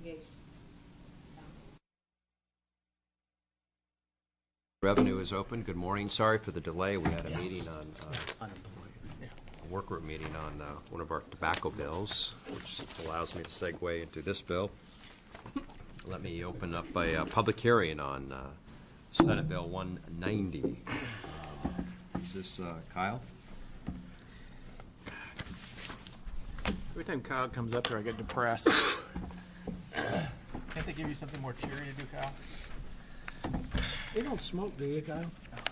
Revenue is open. Good morning. Sorry for the delay. We had a meeting on a workgroup meeting on one of our tobacco bills, which allows me to segue into this bill. Let me open up a public hearing on Senate Bill 190. Is this Kyle? Every time Kyle comes up here, I get depressed. Can't they give you something more cheery to do, Kyle? You don't smoke, do you, Kyle?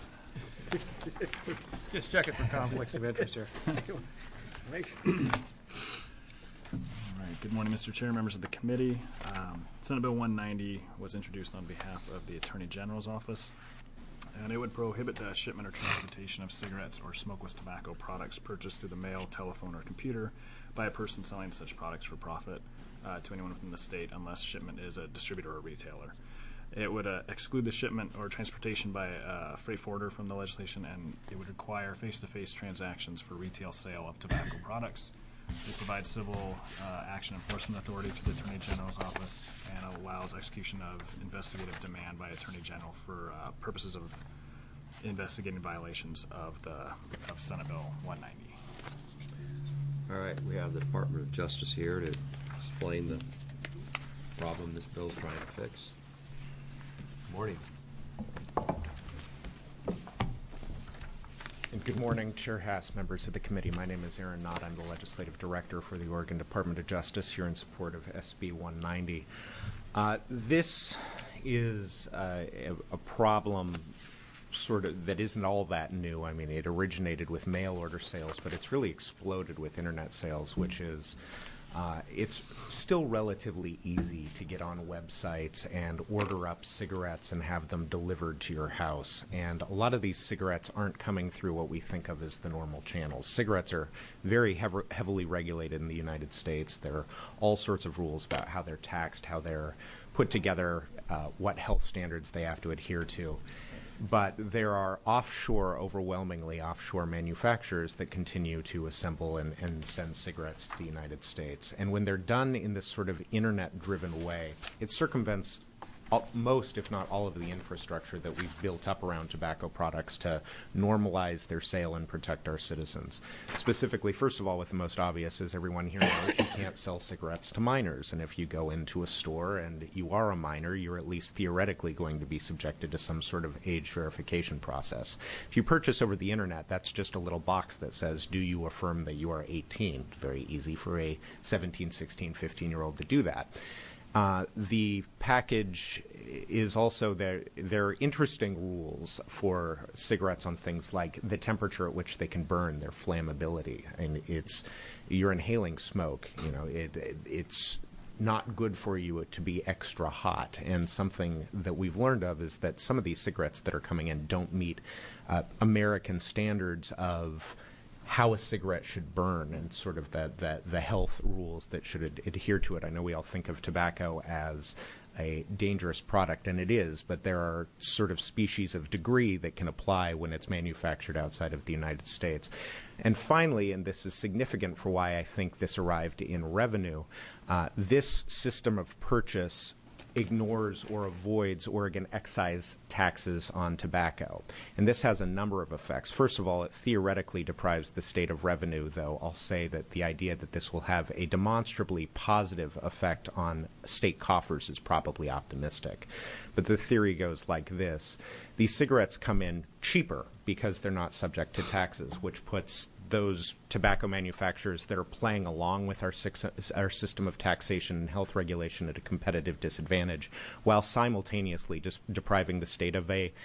Just check it for conflicts of interest here. All right. Good morning, Mr. Chair, members of the committee. Senate Bill 190 was introduced on behalf of the Attorney General's office, and it would prohibit the shipment or transportation of cigarettes or smokeless tobacco products purchased through the mail, telephone, or computer by a person selling such products for profit to anyone within the state, unless shipment is a distributor or retailer. It would exclude the shipment or transportation by a freight forwarder from the legislation, and it would require face-to-face transactions for retail sale of tobacco products. It provides civil action enforcement authority to the Attorney General's office and allows execution of investigative demand by Attorney General for purposes of investigating violations of Senate Bill 190. All right. We have the Department of Justice here to explain the problem this bill is trying to fix. Morning. And good morning, Chair Haas, members of the committee. My name is Aaron Knott. I'm the Legislative Director for the Oregon Department of Justice here in support of SB 190. This is a problem sort of that isn't all that new. I mean, it originated with mail order sales, but it's really exploded with internet sales, which is it's still relatively easy to get on websites and order up cigarettes and have them delivered to your house. And a lot of these cigarettes aren't coming through what we think of as the normal channels. Cigarettes are very heavily regulated in the United States. There are all sorts of rules about how they're taxed, how they're put together, what health standards they have to adhere to. But there are overwhelmingly offshore manufacturers that continue to assemble and send cigarettes to the United States. And when they're done in this sort of internet-driven way, it circumvents most, if not all, of the infrastructure that we've built up around tobacco products to normalize their sale and protect our citizens. Specifically, first of all, with the most obvious, as everyone here knows, you can't sell cigarettes to minors. And if you go into a store and you are a minor, you're at least theoretically going to be subjected to some sort of age verification process. If you purchase over the internet, that's just a little box that says, do you affirm that you are 18? It's very easy for a 17, 16, 15-year-old to do that. The package is also there are interesting rules for cigarettes on things like the temperature at which they can burn, their flammability, and you're inhaling smoke. You know, it's not good for you to be extra hot. And something that we've learned of is that some of these cigarettes that are coming in don't meet American standards of how a cigarette should burn and sort of the health rules that should adhere to it. I know we all think of tobacco as a dangerous product, and it is, but there are sort of species of degree that can apply when it's manufactured outside of the United States. And finally, and this is significant for why I think this arrived in revenue, this system of purchase ignores or avoids Oregon excise taxes on tobacco. And this has a number of effects. First of all, it theoretically deprives the state of revenue, though I'll say that the idea that this will have a demonstrably positive effect on state coffers is probably optimistic. But the theory goes like this. These cigarettes come in cheaper because they're not subject to taxes, which puts those tobacco manufacturers that are playing along with our system of taxation and health regulation at a competitive disadvantage, while simultaneously just depriving the state of a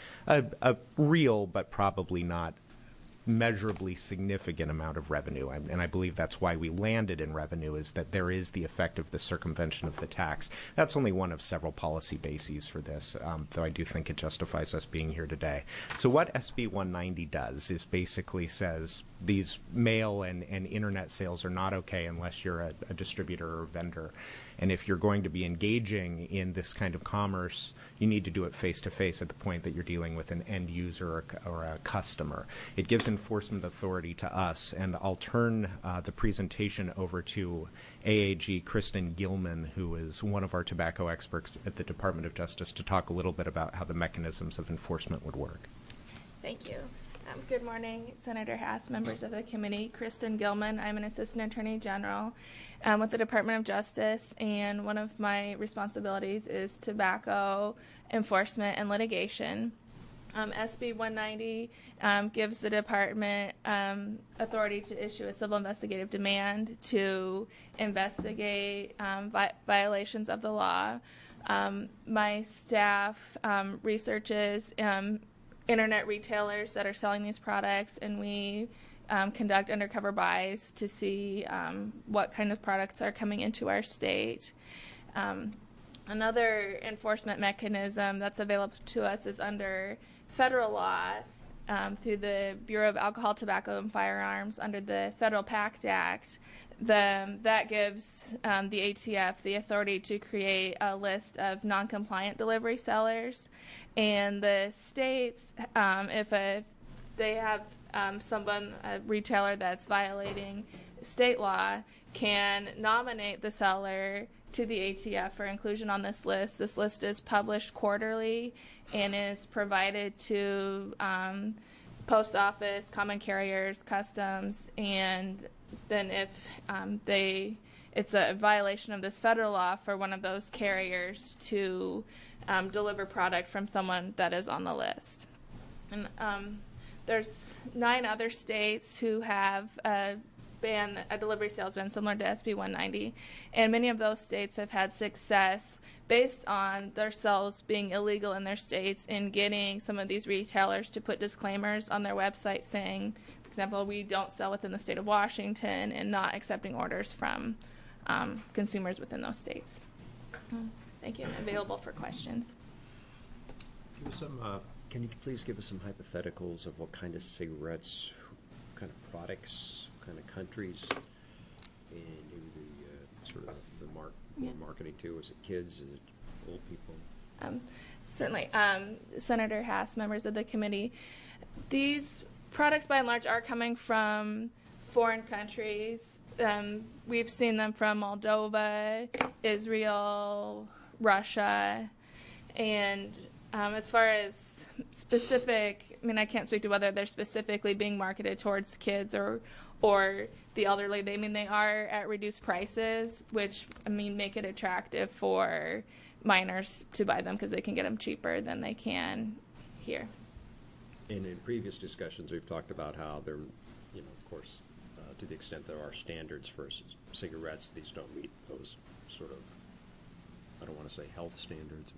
real but probably not measurably significant amount of revenue. And I believe that's why we landed in revenue, is that there is the effect of the circumvention of the tax. That's only one of several policy bases for this, though I do think it justifies us being here today. So what SB 190 does is basically says these mail and internet sales are not okay unless you're a distributor or vendor. And if you're going to be engaging in this kind of commerce, you need to do it face-to-face at the point that you're dealing with an end user or a customer. It gives enforcement authority to us, and I'll turn the presentation over to AAG Kristen Gilman, who is one of our tobacco experts at the Department of Justice, to talk a little bit about how the mechanisms of enforcement would work. Thank you. Good morning, Senator Haas, members of the committee. Kristen Gilman. I'm an Assistant Attorney General with the Department of Justice, and one of my responsibilities is tobacco enforcement and litigation. SB 190 gives the department authority to issue a civil investigative demand to investigate violations of the law. My staff researches internet retailers that are selling these products, and we conduct undercover buys to see what kind of products are coming into our state. Another enforcement mechanism that's available to us is under federal law through the Bureau of Alcohol, Tobacco, and Firearms under the Federal PACT Act. That gives the ATF the authority to create a list of non-compliant delivery sellers, and the states, if they have a retailer that's violating state law, can nominate the seller to the ATF for inclusion on this list. This list is published quarterly and is provided to post office, common carriers, customs, and then if it's a violation of this federal law for one of those carriers to deliver product from someone that is on the list. And there's 9 other states who have a delivery sales ban similar to SB 190, and many of those states have had success based on their sales being illegal in their states in getting some of these retailers to put disclaimers on their website saying, for example, we don't sell within the state of Washington, and not accepting orders from consumers within those states. Thank you. I'm available for questions. Can you please give us some hypotheticals of what kind of cigarettes, what kind of products, what kind of countries, and maybe the sort of the marketing to? Is it kids? Is it old people? Certainly. Senator Haas, members of the committee, these products by and large are coming from foreign countries. We've seen them from Moldova, Israel, Russia, and as far as specific, I can't speak to whether they're specifically being marketed towards kids or the elderly. They are at reduced prices, which make it attractive for minors to buy them because they can get them cheaper than they can here. And in previous discussions, we've talked about how there, of course, to the extent there are standards for cigarettes, these don't meet those sort of, I don't want to say health standards,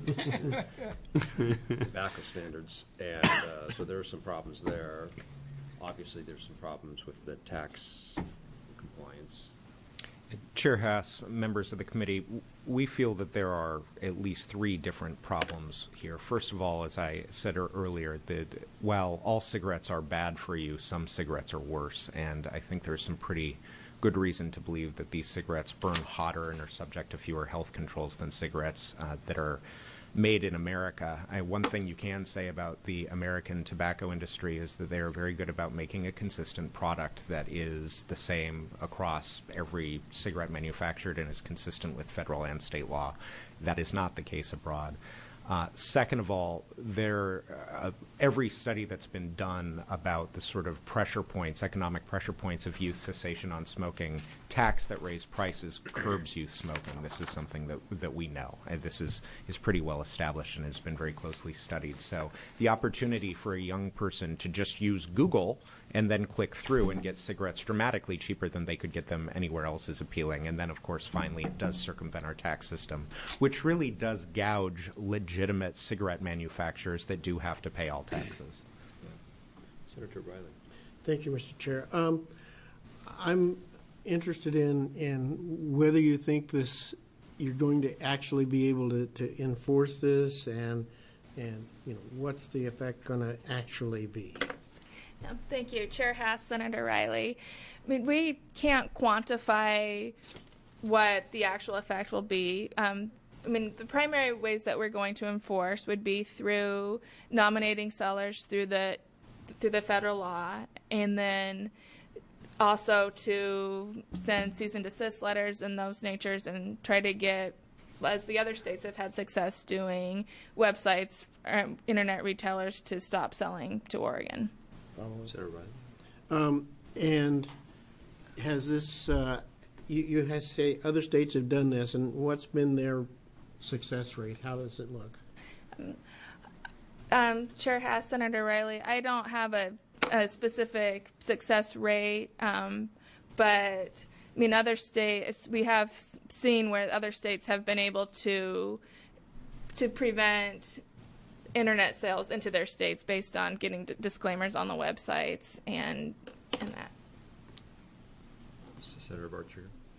but tobacco standards. And so there are some problems there. Obviously, there's some problems with the tax compliance. Chair Haas, members of the committee, we feel that there are at least 3 different problems here. First of all, as I said earlier, that while all cigarettes are bad for you, some cigarettes are worse, and I think there's some pretty good reason to believe that these cigarettes burn hotter and are subject to fewer health controls than cigarettes that are made in America. One thing you can say about the American tobacco industry is that they are very good about making a consistent product that is the same across every cigarette manufactured and is consistent with federal and state law. That is not the case abroad. Second of all, every study that's been done about the sort of pressure points, economic pressure points of youth cessation on smoking, tax that raise prices curbs youth smoking. This is something that we know, and this is pretty well established and has been very closely studied. So the opportunity for a young person to just use Google and then click through and get cigarettes dramatically cheaper than they could get them anywhere else is appealing. And then, of course, finally, it does circumvent our tax system, which really does gouge legitimate cigarette manufacturers that do have to pay all taxes. Senator Riley. Thank you, Mr. Chair. I'm interested in whether you think you're going to actually be able to enforce this, and what's the effect going to actually be? Thank you, Chair Haas, Senator Riley. We can't quantify what the actual effect will be. The primary ways that we're going to enforce would be through nominating sellers through the through the federal law, and then also to send cease and desist letters and those natures and try to get, as the other states have had success doing, websites, internet retailers to stop selling to Oregon. Senator Riley? And has this, you have say other states have done this, and what's been their success rate? How does it look? Chair Haas, Senator Riley, I don't have a specific success rate, but I mean, other states, we have seen where other states have been able to prevent internet sales into their states based on getting disclaimers on the websites and that. Senator Barcher?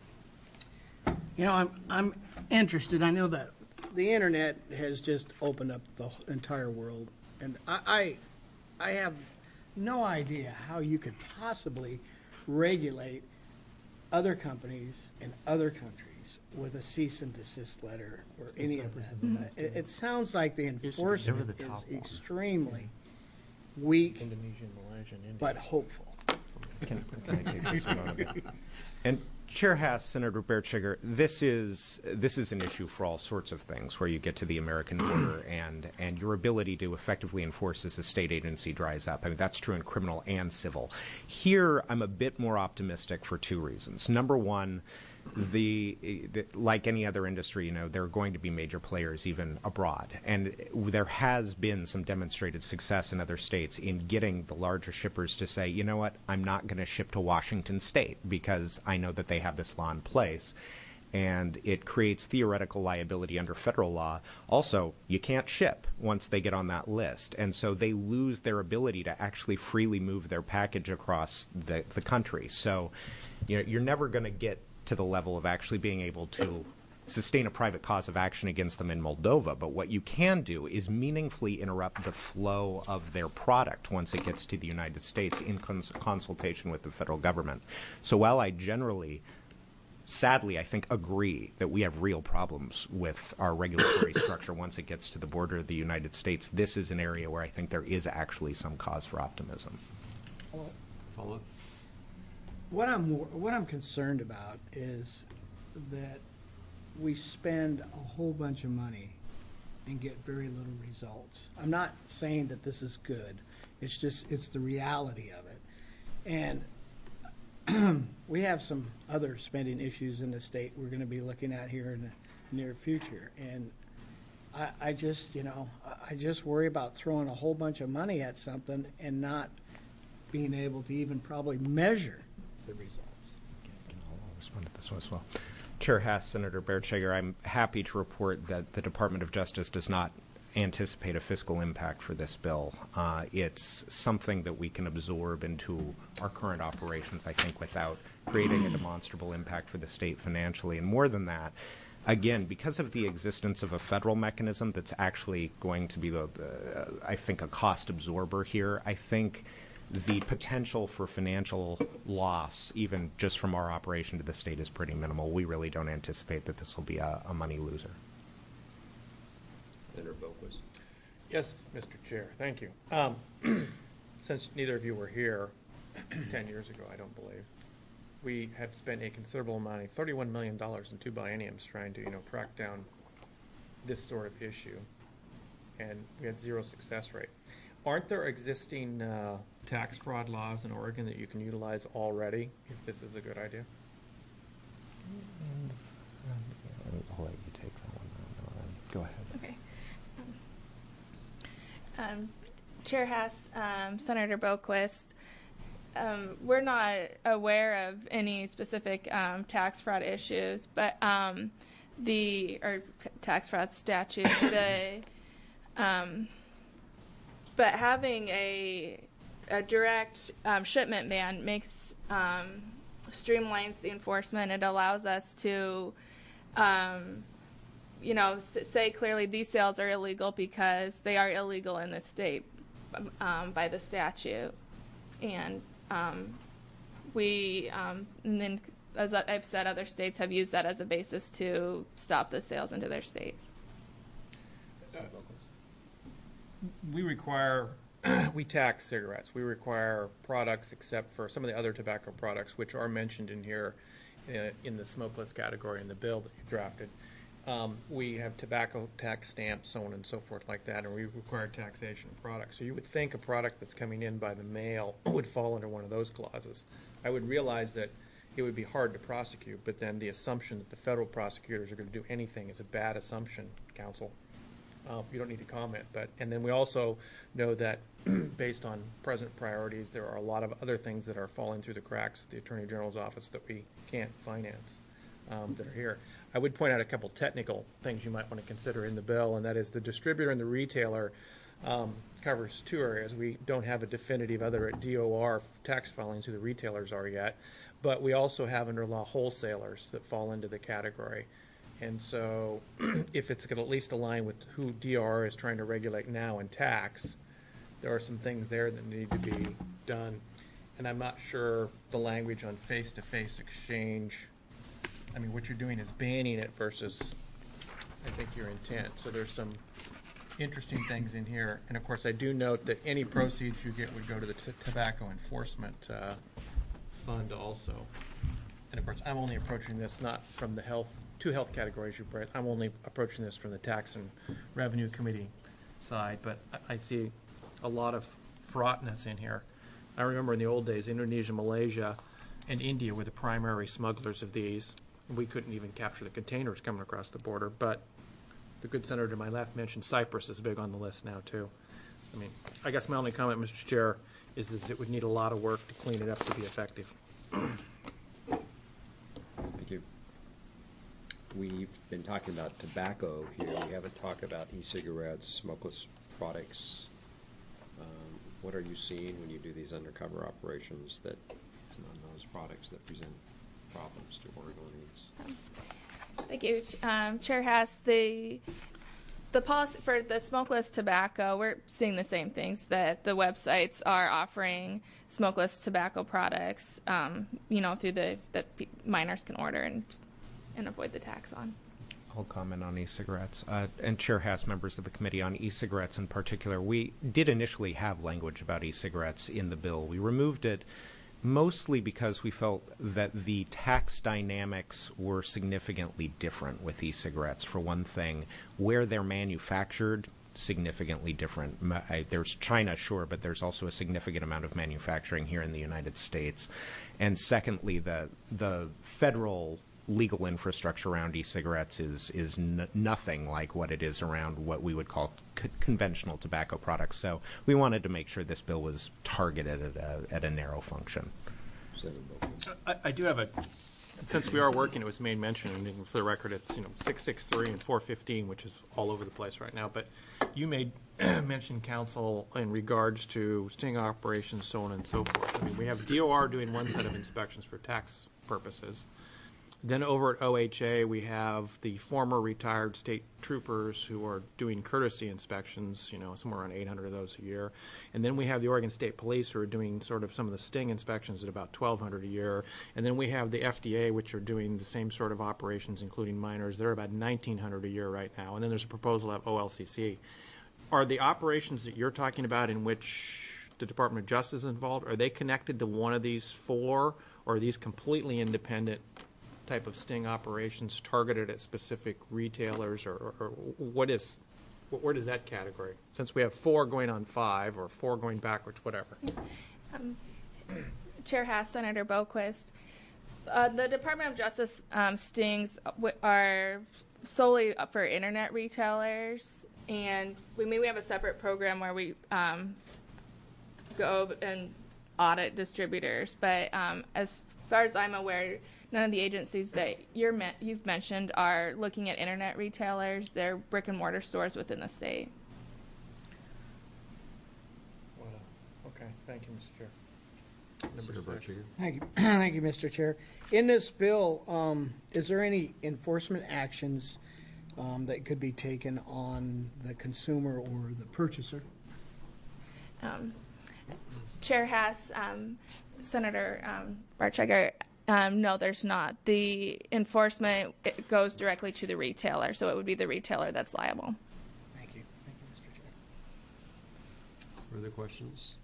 You know, I'm interested. I know that the internet has just opened up the entire world, and I have no idea how you could possibly regulate other companies in other countries with a cease and desist letter or any of that. It sounds like the enforcement is extremely weak, Indonesian, Malaysian, Indian. but hopeful. Can I take this one on? And Chair Haas, Senator Bertschiger, this is an issue for all sorts of things where you get to the American border and your ability to effectively enforce as a state agency dries up. I mean, that's true in criminal and civil. Here, I'm a bit more optimistic for two reasons. Number one, like any other industry, you know, there are going to be major players even abroad. And there has been some demonstrated success in other states in getting the larger shippers to say, you know what, I'm not going to ship to Washington State because I know that they have this law in place. And it creates theoretical liability under federal law. Also, you can't ship once they get on that list. And so they lose their ability to actually freely move their package across the country. So, you know, you're never going to get to the level of actually being able to sustain a private cause of action against them in Moldova. But what you can do is meaningfully interrupt the flow of their product once it gets to the United States in consultation with the federal government. So while I generally, sadly, I think agree that we have real problems with our regulatory structure once it gets to the border of the United States, this is an area where I think there is actually some cause for optimism. Follow-up? What I'm concerned about is that we spend a whole bunch of money and get very little results. I'm not saying that this is good. It's just, it's the reality of it. And we have some other spending issues in the state we're going to be looking at here in the near future. And I just, you know, I just worry about throwing a whole bunch of money at something and not being able to even probably measure the results. I'll respond to this one as well. Chair Haas, Senator Bertschiger, I'm happy to report that the Department of Justice does not anticipate a fiscal impact for this bill. It's something that we can absorb into our current operations, I think, without creating a demonstrable impact for the state financially. And more than that, again, because of the existence of a federal mechanism that's actually going to be, I think, a cost absorber here, I think the potential for financial loss, even just from our operation to the state, is pretty minimal. We really don't anticipate that this will be a money loser. Senator Boquist? Yes, Mr. Chair, thank you. Since neither of you were here 10 years ago, I don't believe, we have spent a considerable amount of $31 million in 2 bienniums trying to, track down this sort of issue, and we had 0 success rate. Aren't there existing tax fraud laws in Oregon that you can utilize already if this is a good idea? I'll let you take that one. Go ahead. Okay. Chair Haas, Senator Boquist, we're not aware of any specific tax fraud issues, but tax fraud statute. But having a direct shipment ban makes streamlines the enforcement. It allows us to say clearly these sales are illegal because they are illegal in the state by the statute. And and then, as I've said, other states have used that as a basis to stop the sales into their states. We require we tax cigarettes. We require products, except for some of the other tobacco products, which are mentioned in here in the smokeless category in the bill that you drafted. We have tobacco tax stamps, so on and so forth like that, and we require taxation of products. So you would think a product that's coming in by the mail would fall under one of those clauses. I would realize that it would be hard to prosecute, but then the assumption that the federal prosecutors are going to do anything is a bad assumption, counsel. You don't need to comment, and then we also know that based on present priorities, there are a lot of other things that are falling through the cracks at the Attorney General's office that we can't finance that are here. I would point out a couple technical things you might want to consider in the bill, and that is the distributor and the retailer covers two areas. We don't have a definitive other DOR tax filings who the retailers are yet, but we also have under law wholesalers that fall into the category. And so if it's going to at least align with who DOR is trying to regulate now and tax, there are some things there that need to be done. And I'm not sure the language on face-to-face exchange, I mean, what you're doing is banning it versus, I think, your intent. So there's some interesting things in here. And, of course, I do note that any proceeds you get would go to the tobacco enforcement fund also. And, of course, I'm only approaching this not from the two health categories you brought. I'm only approaching this from the Tax and Revenue Committee side, but I see a lot of fraughtness in here. I remember in the old days, Indonesia, Malaysia, and India were the primary smugglers of these. We couldn't even capture the containers coming across the border, but the good senator to my left mentioned Cyprus is big on the list now, too. I mean, I guess my only comment, Mr. Chair, is it would need a lot of work to clean it up to be effective. Thank you. We've been talking about tobacco here. We haven't talked about e-cigarettes, smokeless products. What are you seeing when you do these undercover operations that on those products that present problems to Oregonians? Thank you, Chair Haas. The policy for the smokeless tobacco, we're seeing the same things, that the websites are offering smokeless tobacco products, through that minors can order and avoid the tax on. I'll comment on e-cigarettes. And Chair Haas, members of the committee, on e-cigarettes in particular, we did initially have language about e-cigarettes in the bill. We removed it mostly because we felt that the tax dynamics were significantly different with e-cigarettes. For one thing, where they're manufactured, significantly different. There's China, sure, but there's also a significant amount of manufacturing here in the United States. And secondly, the federal legal infrastructure around e-cigarettes is nothing like what it is around what we would call conventional tobacco products. So we wanted to make sure this bill was targeted at a narrow function. I do have since we are working, it was made mention, and for the record, it's 663 and 415, which is all over the place right now. But you made mention, counsel, in regards to sting operations, so on and so forth. I mean, we have DOR doing one set of inspections for tax purposes. Then over at OHA, we have the former retired state troopers who are doing courtesy inspections, somewhere around 800 of those a year. And then we have the Oregon State Police who are doing sort of some of the sting inspections at about 1,200 a year. And then we have the FDA, which are doing the same sort of operations, including minors. They're about 1,900 a year right now. And then there's a proposal of OLCC. Are the operations that you're talking about in which the Department of Justice is involved, are they connected to one of these four, or are these completely independent type of sting operations targeted at specific retailers, or where does that category? Since we have 4 going on 5 or 4 going backwards, whatever. Chair Haas, Senator Boquist, the Department of Justice stings are solely for internet retailers, and we have a separate program where we go and audit distributors. But as far as I'm aware, none of the agencies that you've mentioned are looking at internet retailers. They're brick and mortar stores within the state. Okay, thank you, Mr. Chair. Number 6. Thank you, thank you, Mr. Chair. In this bill, is there any enforcement actions that could be taken on the consumer or the purchaser? Chair Haas, Senator Barchecker, no, there's not. The enforcement, it goes directly to the retailer, so it would be the retailer that's liable. Thank you. Thank you, Mr. Chair. Further questions?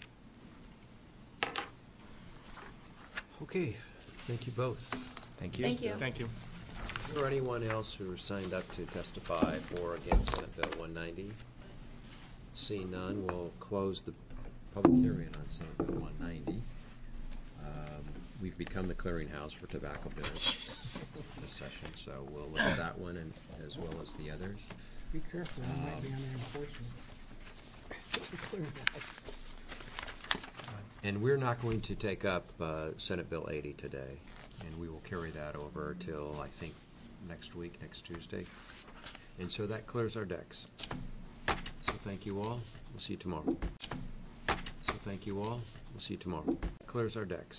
Okay, thank you both. Thank you. Thank you. Thank you. Is there anyone else who signed up to testify for or against Senate Bill 190? Seeing none, we'll close the public hearing on Senate Bill 190. We've become the clearinghouse for tobacco bills this session, so we'll look at that one and as well as the others. Be careful, it might be under enforcement. And we're not going to take up Senate Bill 80 today, and we will carry that over till, I think, next week, next Tuesday. And so that clears our decks. So thank you all. We'll see you tomorrow. So thank you all. We'll see you tomorrow. Clears our decks.